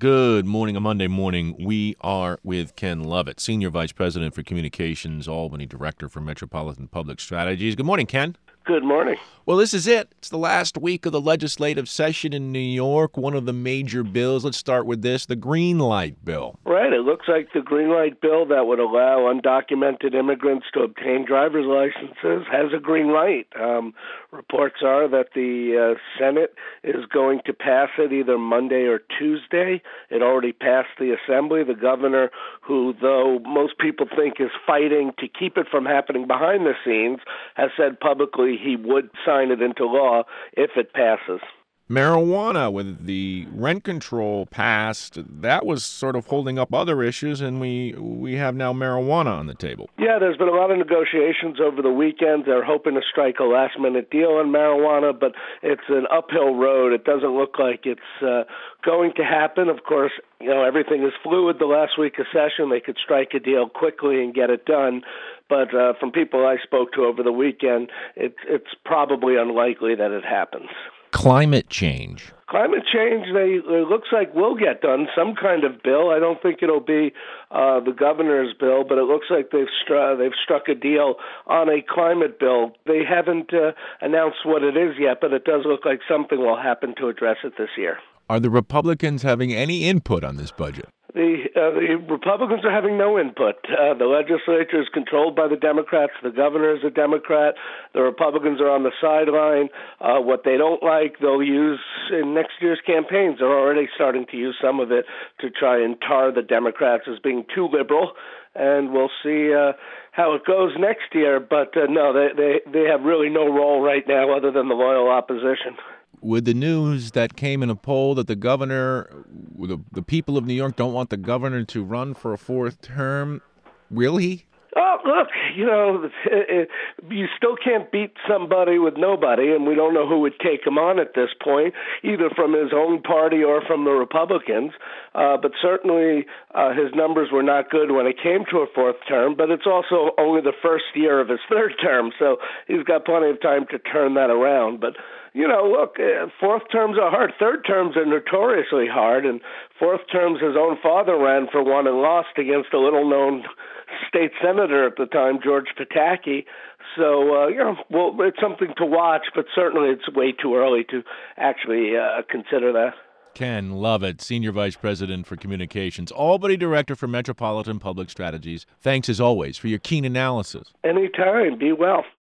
Good morning, a Monday morning. We are with Ken Lovett, Senior Vice President for Communications, Albany Director for Metropolitan Public Strategies. Good morning, Ken. Good morning. Well, this is it. It's the last week of the legislative session in New York. One of the major bills, let's start with this, the Green Light Bill. Right. It looks like the Green Light Bill that would allow undocumented immigrants to obtain driver's licenses has a green light. Reports are that the Senate is going to pass it either Monday or Tuesday. It already passed the Assembly. The governor, who, though most people think is fighting to keep it from happening behind the scenes, has said publicly he would sign it into law if it passes. Marijuana, with the rent control passed, that was sort of holding up other issues, and we have now marijuana on the table. Yeah, there's been a lot of negotiations over the weekend. They're hoping to strike a last-minute deal on marijuana, but it's an uphill road. It doesn't look like it's going to happen. Of course, everything is fluid the last week of session. They could strike a deal quickly and get it done. But from people I spoke to over the weekend, it's probably unlikely that it happens. Climate change. Climate change, it looks like will get done, some kind of bill. I don't think it'll be the governor's bill, but it looks like they've struck a deal on a climate bill. They haven't announced what it is yet, but it does look like something will happen to address it this year. Are the Republicans having any input on this budget? The Republicans are having no input. The legislature is controlled by the Democrats. The governor is a Democrat. The Republicans are on the sideline. What they don't like, they'll use in next year's campaigns. They're already starting to use some of it to try and tar the Democrats as being too liberal. And we'll see how it goes next year. But no, they have really no role right now other than the loyal opposition. With the news that came in a poll that the governor, the people of New York don't want the governor to run for a fourth term, will he? Oh, look, you still can't beat somebody with nobody, and we don't know who would take him on at this point, either from his own party or from the Republicans. But certainly his numbers were not good when it came to a fourth term, but it's also only the first year of his third term, so he's got plenty of time to turn that around. But look, fourth terms are hard. Third terms are notoriously hard, and fourth terms, his own father ran for one and lost against a little-known state senator at the time, George Pataki. So, well, it's something to watch, but certainly it's way too early to actually consider that. Ken Lovett, Senior Vice President for Communications, Albany Director for Metropolitan Public Strategies. Thanks, as always, for your keen analysis. Anytime. Be well.